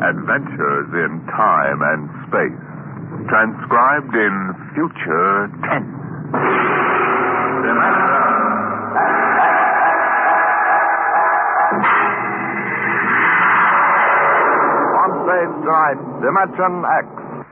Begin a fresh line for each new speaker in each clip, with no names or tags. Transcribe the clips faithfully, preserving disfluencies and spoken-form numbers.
Adventures in Time and Space. Transcribed in future tense.
On stage tonight, Dimension X.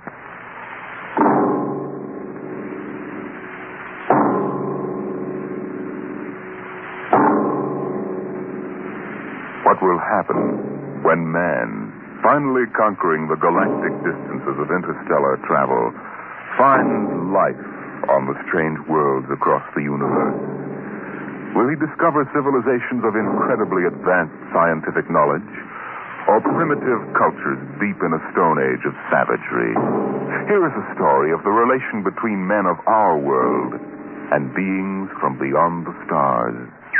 What will happen when man, finally conquering the galactic distances of interstellar travel, finds life on the strange worlds across the universe? Will he discover civilizations of incredibly advanced scientific knowledge, or primitive cultures deep in a stone age of savagery? Here is a story of the relation between men of our world and beings from beyond the stars.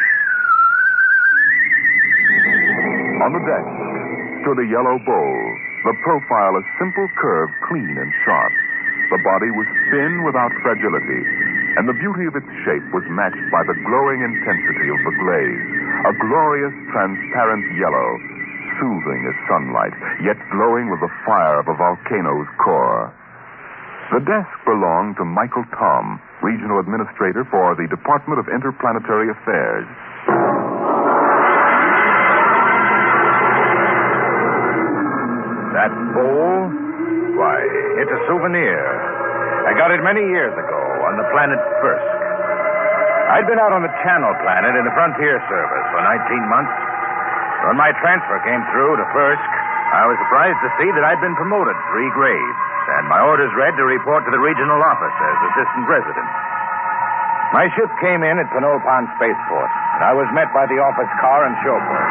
On the deck stood a yellow bowl, the profile a simple curve, clean and sharp. The body was thin without fragility, and the beauty of its shape was matched by the glowing intensity of the glaze, a glorious transparent yellow, soothing as sunlight, yet glowing with the fire of a volcano's core. The desk belonged to Michael Tom, Regional Administrator for the Department of Interplanetary Affairs.
That bowl? Why, it's a souvenir. I got it many years ago on the planet Fursk. I'd been out on the Channel Planet in the Frontier Service for nineteen months. When my transfer came through to Fursk, I was surprised to see that I'd been promoted three grades, and my orders read to report to the regional office as assistant resident. My ship came in at Penolpon Spaceport, and I was met by the office car and chauffeur.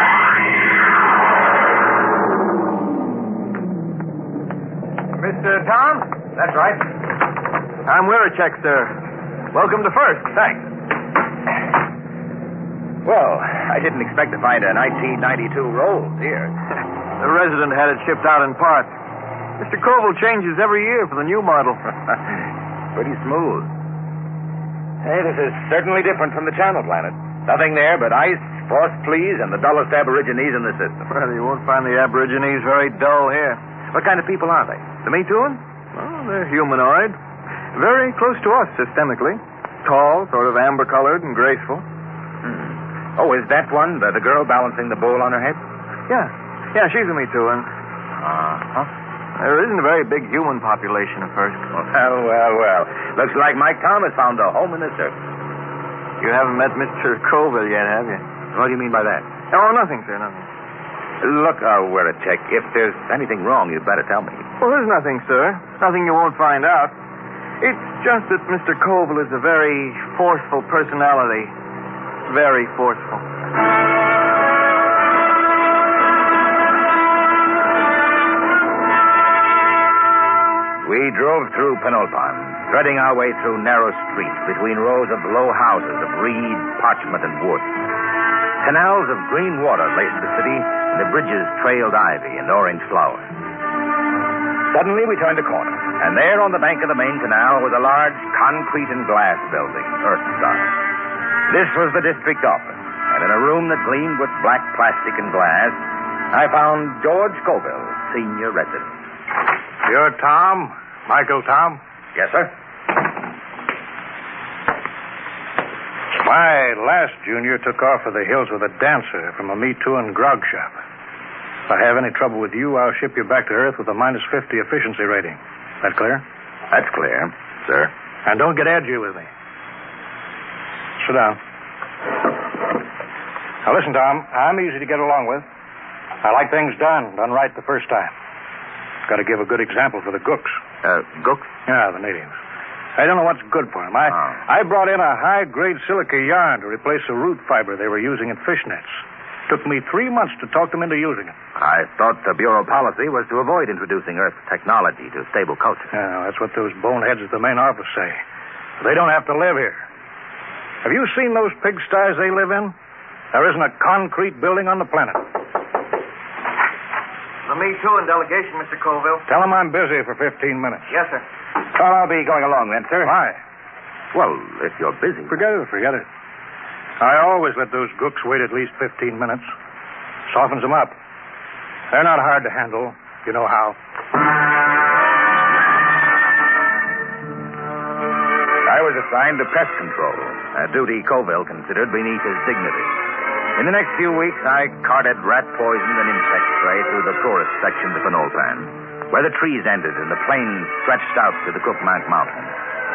Mister Tom? That's right. I'm Wirachek, sir. Welcome to First.
Thanks. Well, I didn't expect to find a nineteen ninety-two Rolls here.
The resident had it shipped out in parts. Mister Koval changes every year for the new model.
Pretty smooth. Hey, this is certainly different from the Channel Planet. Nothing there but ice, frost fleas, and the dullest aborigines in the system.
Well, you won't find the aborigines very dull here.
What kind of people are they?
The Metuan? Well, they're humanoid. Very close to us systemically. Tall, sort of amber-colored and graceful.
Hmm. Oh, is that one, the, the girl balancing the bowl on her head?
Yeah. Yeah, she's a Metuan.
Uh-huh.
There isn't a very big human population at first.
Well, well, well. Looks like Mike Thomas found a home in the surface.
You haven't met Mister Colville yet, have you?
What do you mean by that?
Oh, nothing, sir, nothing.
Look, uh, Wirachek, if there's anything wrong, you'd better tell me.
Well, there's nothing, sir. Nothing you won't find out. It's just that Mister Colville is a very forceful personality. Very forceful.
We drove through Penolpon, threading our way through narrow streets between rows of low houses of reed, parchment, and wood. Canals of green water laced the city, and the bridges trailed ivy and orange flowers. Suddenly, we turned a corner, and there on the bank of the main canal was a large concrete and glass building, Earthstar. This was the district office, and in a room that gleamed with black plastic and glass, I found George Colville, senior resident.
You're Tom? Michael Tom?
Yes, sir.
My last junior took off for the hills with a dancer from a Metuan grog shop. If I have any trouble with you, I'll ship you back to Earth with a minus fifty efficiency rating. That clear?
That's clear, sir.
And don't get edgy with me. Sit down. Now listen, Tom, I'm easy to get along with. I like things done, done right the first time. Got to give a good example for the gooks.
Uh, gooks?
Yeah, the natives. I don't know what's good for them. I,
oh.
I brought in a high-grade silica yarn to replace the root fiber they were using in fishnets. Took me three months to talk them into using it.
I thought the Bureau policy was to avoid introducing Earth technology to stable culture.
Yeah, that's what those boneheads at the main office say. They don't have to live here. Have you seen those pigsties they live in? There isn't a concrete building on the planet.
The Metuan delegation, Mister Colville.
Tell them I'm busy for fifteen minutes.
Yes, sir.
Well, I'll be going along then, sir.
Why?
Well, if you're busy.
Forget it, forget it. I always let those gooks wait at least fifteen minutes. Softens them up. They're not hard to handle. You know how.
I was assigned to pest control, a duty Colville considered beneath his dignity. In the next few weeks, I carted rat poison and insect spray through the poorest sections of Penolpan, where the trees ended and the plains stretched out to the Cookmank Mountains.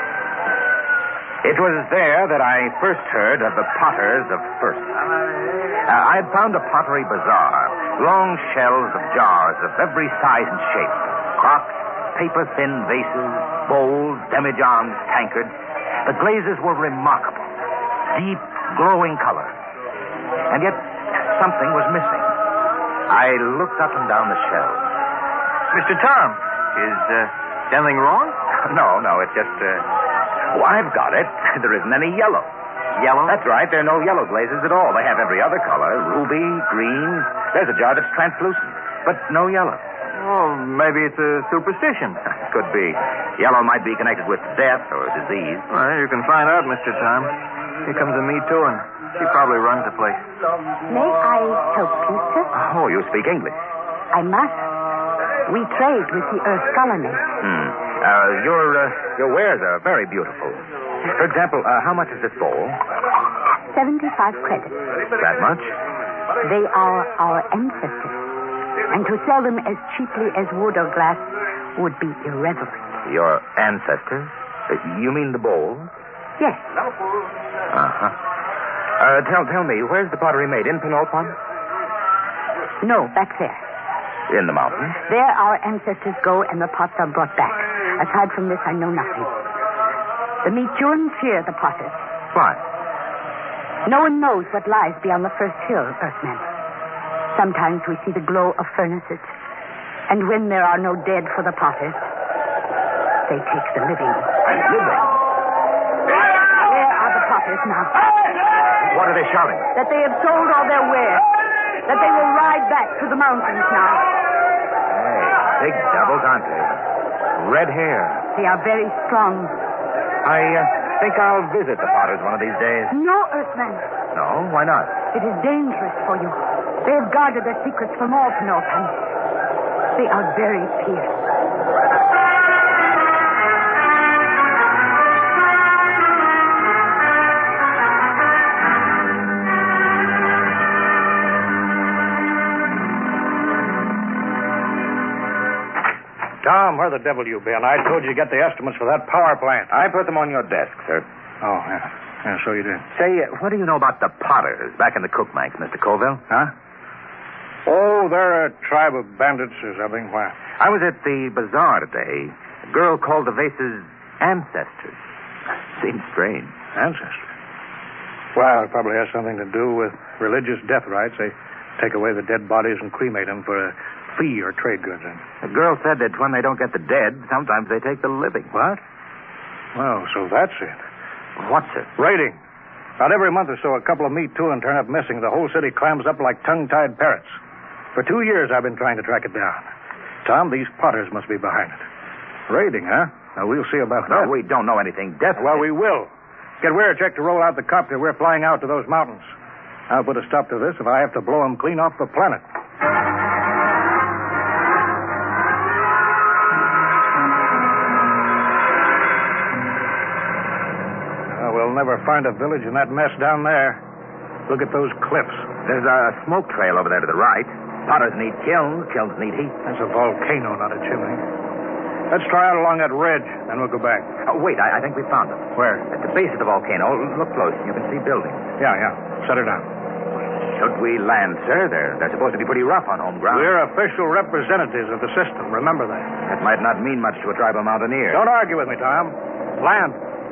It was there that I first heard of the potters of First. Uh, I had found a pottery bazaar, long shelves of jars of every size and shape, crocks, paper-thin vases, bowls, demijohns, tankards. The glazes were remarkable, deep, glowing color. And yet, something was missing. I looked up and down the shelves.
Mister Tom, is uh, anything wrong?
No, no, it's just, uh, oh, I've got it. There isn't any yellow.
Yellow?
That's right. There are no yellow glazes at all. They have every other color. Ruby, green. There's a jar that's translucent, but no yellow.
Oh, maybe it's a superstition.
Could be. Yellow might be connected with death or disease.
Well, you can find out, Mister Tom. Here comes a me too, and she probably runs the place.
May I help you, sir?
Oh, you speak English.
I must. We trade with the Earth colony.
Hmm. Uh, your, uh, your wares are very beautiful. For example, uh, how much is this bowl?
Seventy-five credits.
That much?
They are our ancestors. And to sell them as cheaply as wood or glass would be irreverent.
Your ancestors? Uh, you mean the bowl?
Yes.
Uh-huh. Uh, tell, tell me, where's the pottery made? In Penolpan?
No, back there.
In the mountains?
There our ancestors go and the pots are brought back. Aside from this, I know nothing. The Michun fear the potters.
Why?
No one knows what lies beyond the first hill, Earthman. Sometimes we see the glow of furnaces. And when there are no dead for the potters, they take the living.
Living?
Where are the potters now?
What are they shouting?
That they have sold all their wares. That they will ride back to the mountains now.
Hey, big devils, aren't they? Red hair.
They are very strong.
I uh, think I'll visit the potters one of these days.
No, Earthman.
No? Why not?
It is dangerous for you. They have guarded their secrets from all Penolpan. They are very fierce.
Tom, where the devil you been? I told you to get the estimates for that power plant.
I put them on your desk, sir.
Oh, yeah. Yeah, so you did.
Say, uh, what do you know about the potters back in the Cookmank, Mister Colville?
Huh? Oh, they're a tribe of bandits or something. Why?
I was at the bazaar today. A girl called the vases ancestors. Seems strange.
Ancestors? Well, it probably has something to do with religious death rites. They take away the dead bodies and cremate them for a fee or trade goods.
The girl said that when they don't get the dead, sometimes they take the living.
What? Well, so that's it.
What's it?
Raiding. About every month or so, a couple of me too and turn up missing. The whole city clams up like tongue-tied parrots. For two years, I've been trying to track it down. Tom, these potters must be behind it. Raiding, huh? Now, we'll see about
No,
that.
we don't know anything definite.
Well, we will. Get Weircheck to roll out the copter. We're flying out to those mountains. I'll put a stop to this if I have to blow them clean off the planet. Uh, we'll never find a village in that mess down there. Look at those cliffs.
There's a smoke trail over there to the right. Potters need kilns. Kilns need heat.
That's a volcano, not a chimney. Let's try out along that ridge, then we'll go back.
Oh, wait, I, I think we found them.
Where?
At the base of the volcano. Look close. You can see buildings.
Yeah, yeah. Set her down.
Should we land, sir? They're, they're supposed to be pretty rough on home ground.
We're official representatives of the system. Remember that.
That might not mean much to a tribe of mountaineers.
Don't argue with me, Tom. Land.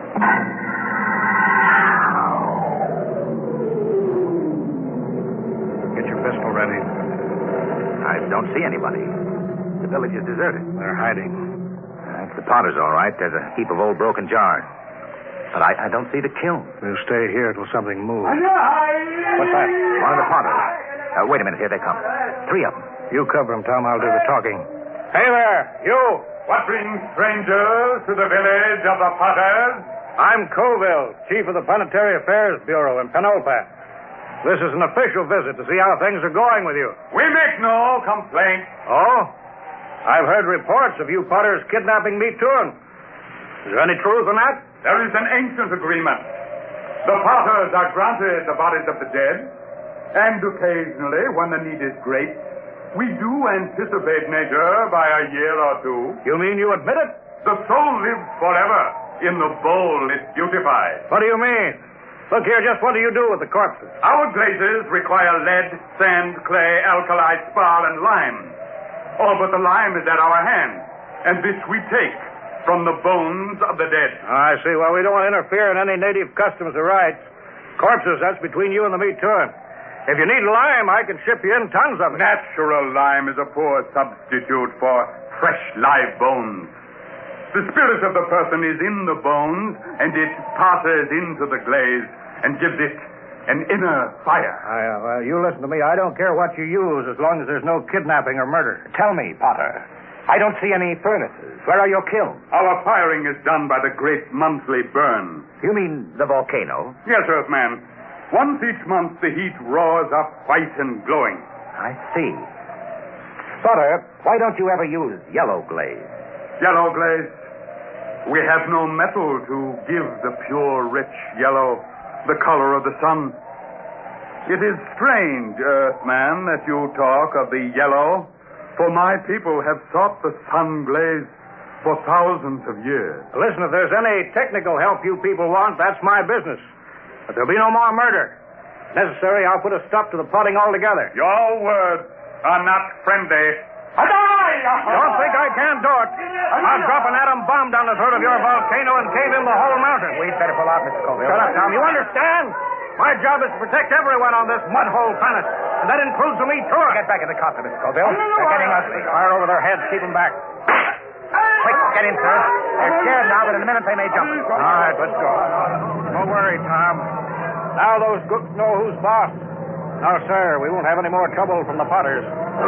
Get your pistol ready.
I don't see anybody. The village is deserted.
They're hiding.
That's the potters, all right. There's a heap of old broken jars. But I, I don't see the kiln.
We'll stay here till something moves. What's that?
One of the potters. Uh, wait a minute. Here they come. Three of them.
You cover them, Tom. I'll do the talking. Hey there, you!
What brings strangers to the village of the Potters?
I'm Colville, chief of the Planetary Affairs Bureau in Penolpan. This is an official visit to see how things are going with you.
We make no complaint.
Oh? I've heard reports of you potters kidnapping meat too. Is there any truth in that?
There is an ancient agreement. The potters are granted the bodies of the dead, and occasionally, when the need is great, we do anticipate measure by a year or two.
You mean you admit it?
The soul lives forever. In the bowl it's beautified.
What do you mean? Look here, just what do you do with the corpses?
Our glazes require lead, sand, clay, alkali, spar, and lime. All but the lime is at our hand, and this we take from the bones of the dead.
I see. Well, we don't want to interfere in any native customs or rights. Corpses, that's between you and the meat too. If you need lime, I can ship you in tons of it.
Natural lime is a poor substitute for fresh live bones. The spirit of the person is in the bones, and it passes into the glaze and gives it an inner fire.
I, uh, well, you listen to me. I don't care what you use as long as there's no kidnapping or murder.
Tell me, Potter. I don't see any furnaces. Where are your kilns?
Our firing is done by the great monthly burn.
You mean the volcano?
Yes, Earthman. Once each month, the heat roars up white and glowing.
I see. Potter, why don't you ever use yellow glaze?
Yellow glaze? We have no metal to give the pure, rich yellow, the color of the sun. It is strange, Earthman, that you talk of the yellow, for my people have sought the sun glaze for thousands of years.
Listen, if there's any technical help you people want, that's my business. But there'll be no more murder. If necessary, I'll put a stop to the plotting altogether.
Your words are not friendly.
Don't think I can't do it. I'll drop an atom bomb down the throat of your volcano and cave in the whole mountain.
We'd better pull out, Mister Colville.
Shut up, Tom. You understand? My job is to protect everyone on this mud-hole planet. And that includes the meat tour.
Get back in the cockpit, Mister Colville. They're getting ugly.
Fire over their heads. Keep them back.
Quick, get in, sir. They're scared now, but in a minute they may jump.
All right, let's go. Don't worry, Tom. Now those gooks know who's boss. No, sir, we won't have any more trouble from the Potters.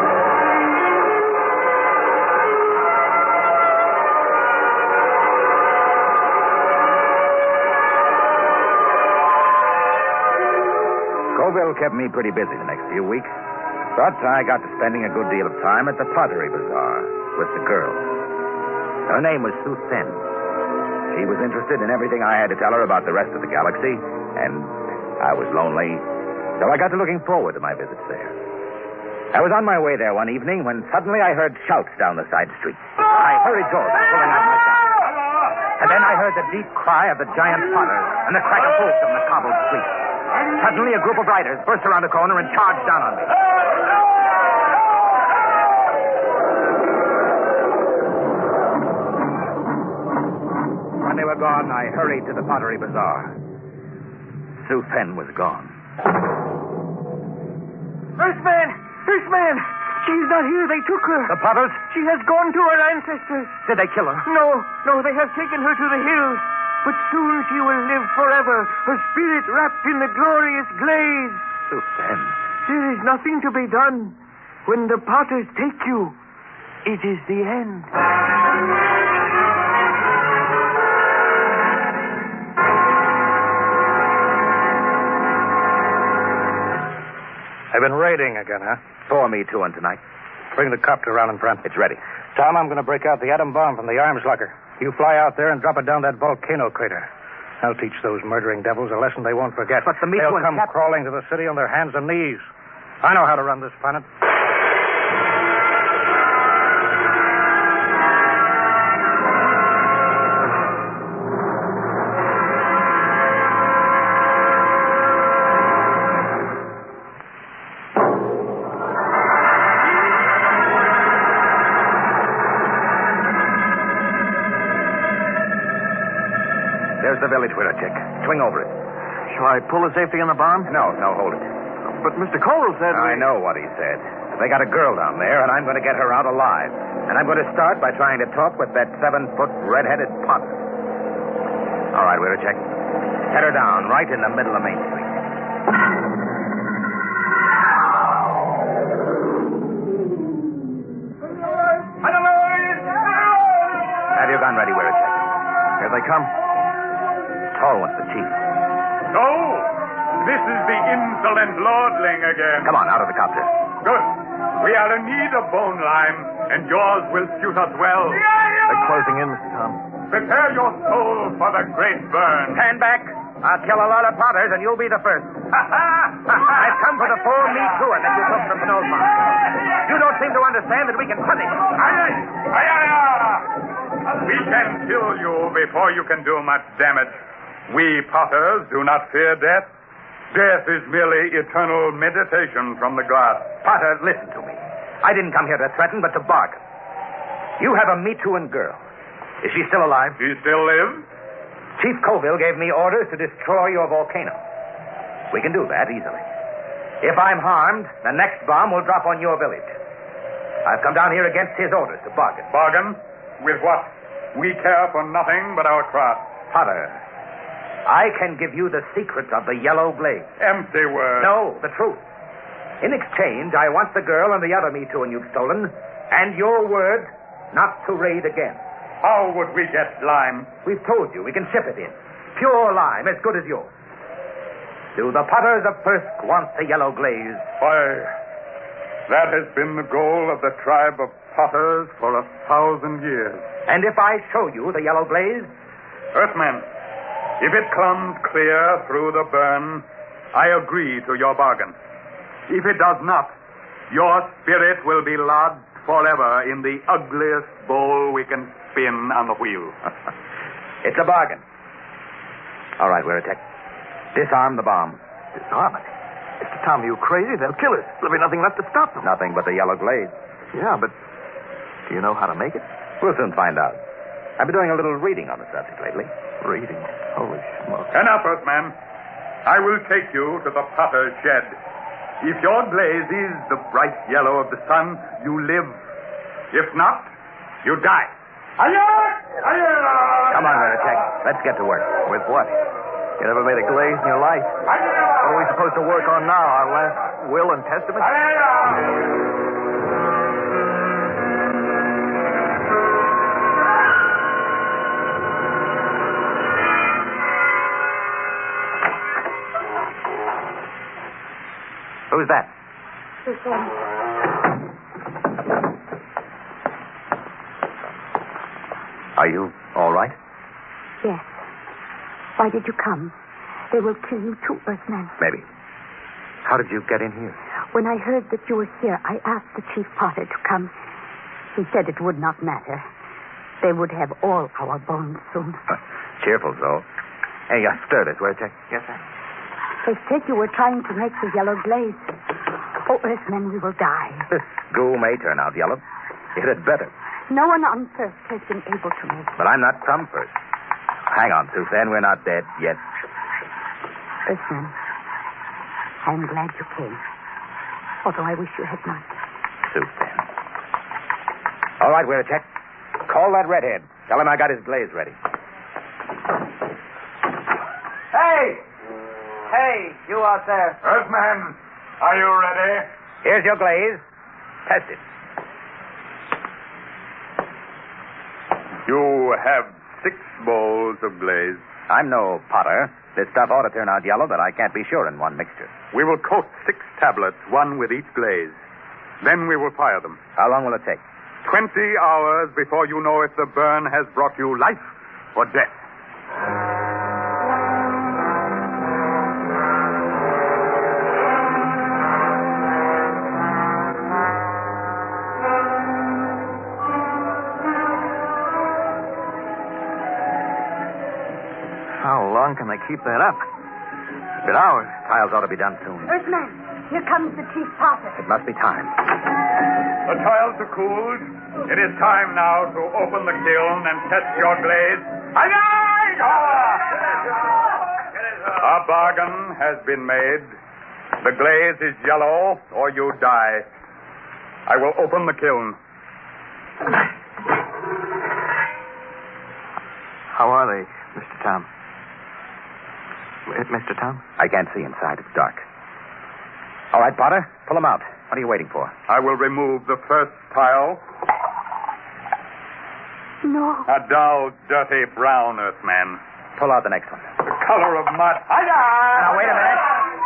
Colville kept me pretty busy the next few weeks, but I got to spending a good deal of time at the Pottery Bazaar with the girl. Her name was Sue Sen. She was interested in everything I had to tell her about the rest of the galaxy, and I was lonely, so I got to looking forward to my visits there. I was on my way there one evening when suddenly I heard shouts down the side street. I hurried towards them, pulling out my gun. And then I heard the deep cry of the giant potters and the crack of hoofs on the cobbled street. Suddenly, a group of riders burst around a corner and charged down on me. When they were gone, I hurried to the Pottery Bazaar. Sue Fen was gone.
Earthman! Earthman! She's not here. They took her.
The Potters?
She has gone to her ancestors.
Did they kill her?
No, no, they have taken her to the hills. But soon she will live forever, her spirit wrapped in the glorious glaze.
Sue Fen.
There is nothing to be done. When the Potters take you, it is the end.
They've been raiding again, huh?
Pour me to one tonight.
Bring the copter around in front.
It's ready.
Tom, I'm going to break out the atom bomb from the arms locker. You fly out there and drop it down that volcano crater. I'll teach those murdering devils a lesson they won't forget.
But the meat
They'll
one,
come
Cap-
crawling to the city on their hands and knees. I know how to run this planet.
There's the village window, Chick. Swing over it.
Shall I pull the safety on the bomb?
No, no, hold it.
But Mister Cole said...
I know what he said. They got a girl down there, and I'm going to get her out alive. And I'm going to start by trying to talk with that seven-foot red-headed Potter. All right, Winter, Chick. Set her down right in the middle of Main Street. Have your gun ready, Winter, Chick. Here they come. Tall one's the chief.
No! This is the insolent lordling again.
Come on, out of the copter.
Good. We are in need of bone lime, and yours will suit us well.
They're closing in, Mister Tom.
Prepare your soul for the great burn.
Stand back. I'll kill a lot of potters, and you'll be the first. I've come for the full Me Too-er that you took from Penulpan. You don't seem to understand that we can punish.
Aye, aye, aye, aye. We can kill you before you can do much damage. We potters do not fear death. Death is merely eternal meditation from the gods.
Potter, listen to me. I didn't come here to threaten, but to bargain. You have a Me Too-and girl. Is she still alive?
She still lives?
Chief Colville gave me orders to destroy your volcano. We can do that easily. If I'm harmed, the next bomb will drop on your village. I've come down here against his orders to bargain.
Bargain? With what? We care for nothing but our craft.
Potter, I can give you the secret of the yellow blaze.
Empty words.
No, the truth. In exchange, I want the girl and the other Me Too and you've stolen, and your word not to raid again.
How would we get lime?
We've told you we can ship it in. Pure lime, as good as yours. Do the potters of Persk want the yellow glaze?
Why, that has been the goal of the tribe of potters for a thousand years.
And if I show you the yellow glaze?
Earthman, if it comes clear through the burn, I agree to your bargain. If it does not, your spirit will be lodged forever in the ugliest bowl we can spin on the wheel.
It's a bargain. All right, Wiritek. Disarm the bomb.
Disarm it? Mister Tom, are you crazy? They'll kill us. There'll be nothing left to stop them.
Nothing but the yellow glaze.
Yeah, but do you know how to make it?
We'll soon find out. I've been doing a little reading on the subject lately.
Reading? Holy smoke.
Enough, Earthman. I will take you to the potter's shed. If your glaze is the bright yellow of the sun, you live. If not, you die.
Come on, Wiritek. Let's get to work.
With what? You never made a glaze in your life. What are we supposed to work on now? Our last will and testament?
Who's that?
This one.
Are you all right?
Yes. Why did you come? They will kill you too, Earthman.
Maybe. How did you get in here?
When I heard that you were here, I asked the chief potter to come. He said it would not matter. They would have all our bones soon.
Cheerful, though. Hey, uh, stir this, Wiritek.
Yes, sir.
They said you were trying to make the yellow glaze. Oh, Earthman, we will die.
This goo may turn out yellow. It had better.
No one on First has been able to make it.
But I'm not from First. Hang on, Suzanne. We're not dead yet.
Earthman, I'm glad you came. Although I wish you had not.
Suzanne. All right, Wiritek. Call that redhead. Tell him I got his glaze ready.
Hey! Hey, you out there.
Earthman, are you ready?
Here's your glaze. Test it.
You have six bowls of glaze.
I'm no potter. This stuff ought to turn out yellow, but I can't be sure in one mixture.
We will coat six tablets, one with each glaze. Then we will fire them.
How long will it take?
Twenty hours before you know if the burn has brought you life or death.
How long can they keep that up? It's been hours.
Tiles ought to be done soon.
Earthman, here comes the chief potter.
It must be time.
The tiles are cooled. It is time now to open the kiln and test your glaze. A bargain has been made. The glaze is yellow, or you die. I will open the kiln.
How are they, Mister Tom? Mister Tom?
I can't see inside. It's dark. All right, Potter. Pull them out. What are you waiting for?
I will remove the first tile.
No.
A dull, dirty brown, Earthman.
Pull out the next one.
The color of mud.
Now, wait a minute.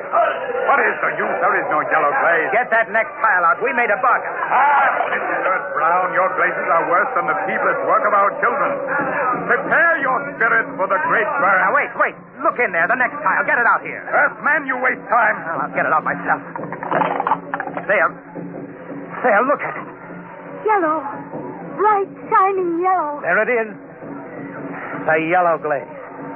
What is the use? There is no yellow glaze.
Get that next pile out. We made a bargain.
Ah, Missus Earth Brown, your glazes are worse than the feeblest work of our children. Prepare your spirits for the great burn.
Now, wait, wait. Look in there. The next pile. Get it out here.
Earthman, you waste time.
Well, I'll get it out myself. There. There, look at it.
Yellow. Bright, shining yellow.
There it is. The yellow glaze.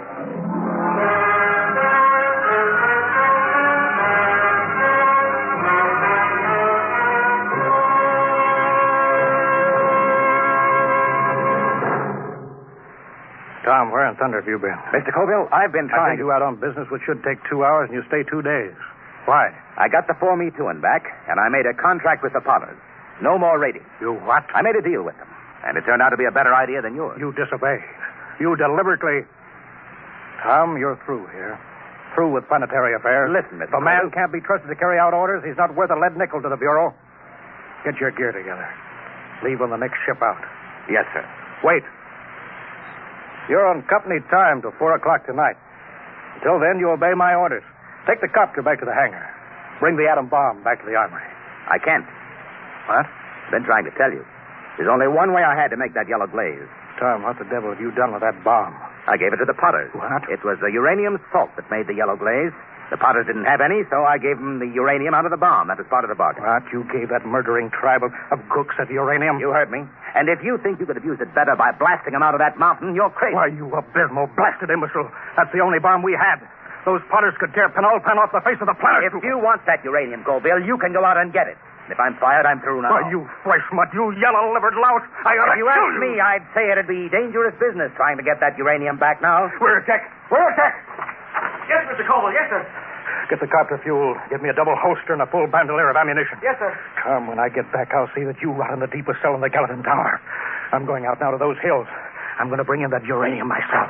Tom, where in thunder have you been?
Mister Colville, I've been
I
trying
sent you out on business which should take two hours, and you stay two days. Why?
I got the four me two and back, and I made a contract with the Potters. No more raiding.
You what?
I made a deal with them, and it turned out to be a better idea than yours.
You disobeyed. You deliberately... Tom, you're through here. Through with planetary affairs.
Listen,
If
Mister
a man
Colville.
can't be trusted to carry out orders, he's not worth a lead nickel to the Bureau. Get your gear together. Leave on the next ship out.
Yes, sir.
Wait. You're on company time till four o'clock tonight. Until then, you obey my orders. Take the copter back to the hangar. Bring the atom bomb back to the armory.
I can't.
What?
Been trying to tell you. There's only one way I had to make that yellow glaze.
Tom, what the devil have you done with that bomb?
I gave it to the Potters.
What?
It was the uranium salt that made the yellow glaze. The Potters didn't have any, so I gave them the uranium out of the bomb. That was part of the bargain.
What? You gave that murdering tribe of, of gooks that uranium?
You heard me. And if you think you could have used it better by blasting them out of that mountain, you're crazy.
Why, you abysmal, blasted imbecile. That's the only bomb we had. Those Potters could tear Penalpan off the face of the planet.
If you want that uranium, Colville, you can go out and get it. If I'm fired, I'm through now.
Why, you flesh mutt, you yellow-livered louse. I ought to
If you
kill
ask me, I'd say it'd be dangerous business trying to get that uranium back now.
Where's Jack? Where's Jack?
Yes, Mister Colville. Yes, sir.
Get the copter fuel. Get me a double holster and a full bandolier of ammunition.
Yes, sir.
Tom, when I get back, I'll see that you rot in the deepest cell in the Gallatin Tower. I'm going out now to those hills. I'm going to bring in that uranium myself.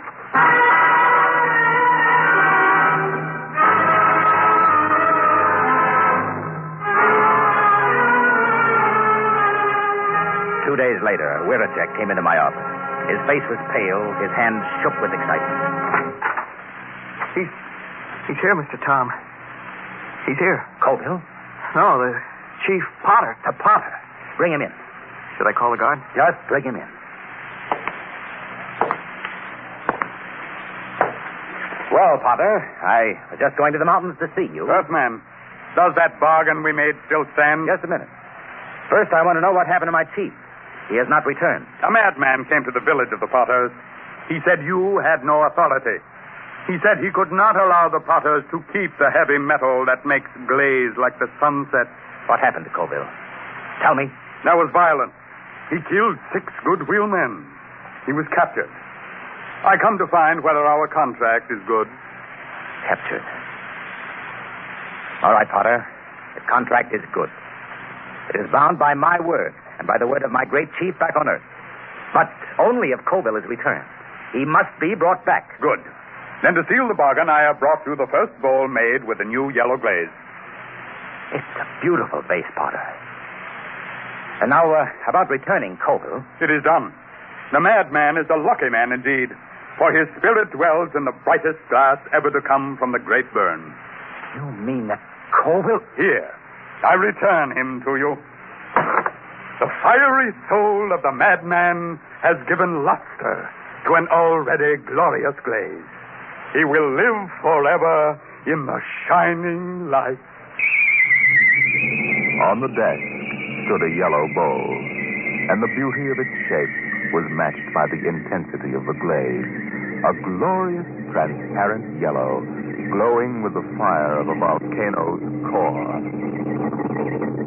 Two days later, Wiracek came into my office. His face was pale. His hands shook with excitement.
He's, he's here, Mister Tom. He's here.
Colville?
No, the Chief Potter.
The Potter. Bring him in.
Should I call the guard?
Just bring him in. Well, Potter, I was just going to the mountains to see you.
Earthman, does that bargain we made still stand?
Just a minute. First, I want to know what happened to my chief. He has not returned.
A madman came to the village of the Potters. He said you had no authority. He said he could not allow the Potters to keep the heavy metal that makes glaze like the sunset.
What happened to Colville? Tell me.
There was violence. He killed six good wheelmen. He was captured. I come to find whether our contract is good.
Captured. All right, Potter. The contract is good. It is bound by my word and by the word of my great chief back on Earth. But only if Colville is returned. He must be brought back.
Good. Then to seal the bargain, I have brought you the first bowl made with the new yellow glaze.
It's a beautiful vase, Potter. And now, uh, about returning Colville.
It is done. The madman is a lucky man indeed, for his spirit dwells in the brightest glass ever to come from the great burn.
You mean that Colville...
Here, I return him to you. The fiery soul of the madman has given luster to an already glorious glaze. He will live forever in the shining light.
On the desk stood a yellow bowl, and the beauty of its shape was matched by the intensity of the glaze. A glorious, transparent yellow, glowing with the fire of a volcano's core.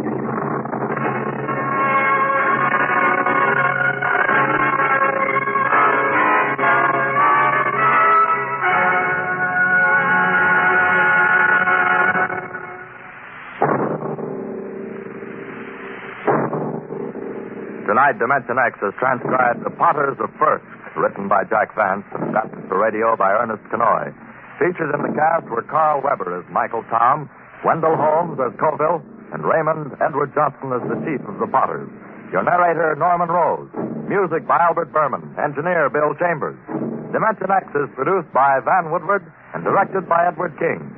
Tonight, Dimension X has transcribed The Potters of First, written by Jack Vance and adapted for radio by Ernest Kenoy. Featured in the cast were Carl Weber as Michael Tom, Wendell Holmes as Colville, and Raymond Edward Johnson as the chief of the Potters. Your narrator, Norman Rose. Music by Albert Berman. Engineer, Bill Chambers. Dimension X is produced by Van Woodward and directed by Edward King.